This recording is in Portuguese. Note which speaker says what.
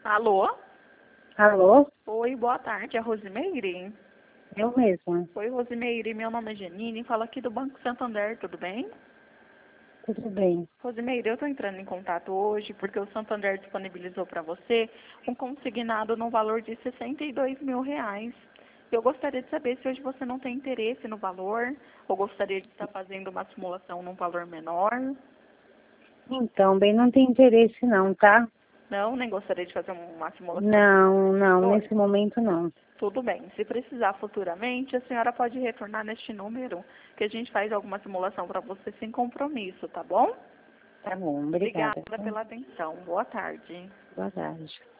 Speaker 1: Alô?
Speaker 2: Alô?
Speaker 1: Oi, boa tarde, é a Rosimeire?
Speaker 2: Eu mesma.
Speaker 1: Oi, Rosimeire, meu nome é Janine, falo aqui do Banco Santander, tudo bem?
Speaker 2: Tudo bem.
Speaker 1: Rosimeire, eu estou entrando em contato hoje porque o Santander disponibilizou para você um consignado no valor de R$ 62.000. Eu gostaria de saber se hoje você não tem interesse no valor ou gostaria de estar fazendo uma simulação num valor menor.
Speaker 2: Então, bem, não tem interesse não, tá?
Speaker 1: Não, nem gostaria de fazer uma simulação.
Speaker 2: Não,
Speaker 1: Oi.
Speaker 2: nesse momento não.
Speaker 1: Tudo bem. Se precisar futuramente, a senhora pode retornar neste número, que a gente faz alguma simulação para você sem compromisso, tá bom?
Speaker 2: Tá bom,
Speaker 1: Obrigada
Speaker 2: obrigada.
Speaker 1: pela atenção. Boa tarde.
Speaker 2: Boa tarde.